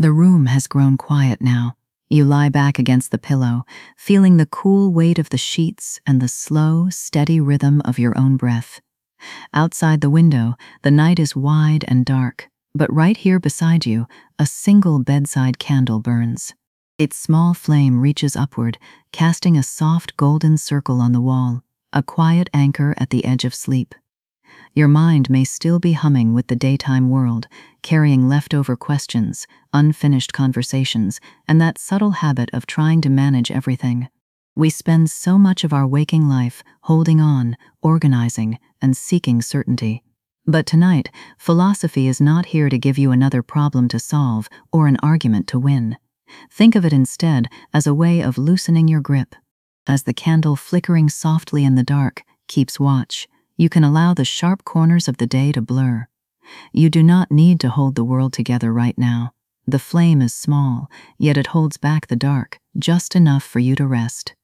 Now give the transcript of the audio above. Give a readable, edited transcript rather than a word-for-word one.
The room has grown quiet now. You lie back against the pillow, feeling the cool weight of the sheets and the slow, steady rhythm of your own breath. Outside the window, the night is wide and dark, but right here beside you, a single bedside candle burns. Its small flame reaches upward, casting a soft golden circle on the wall, a quiet anchor at the edge of sleep. Your mind may still be humming with the daytime world, carrying leftover questions, unfinished conversations, and that subtle habit of trying to manage everything. We spend so much of our waking life holding on, organizing, and seeking certainty. But tonight, philosophy is not here to give you another problem to solve or an argument to win. Think of it instead as a way of loosening your grip. As the candle flickering softly in the dark keeps watch, you can allow the sharp corners of the day to blur. You do not need to hold the world together right now. The flame is small, yet it holds back the dark, just enough for you to rest.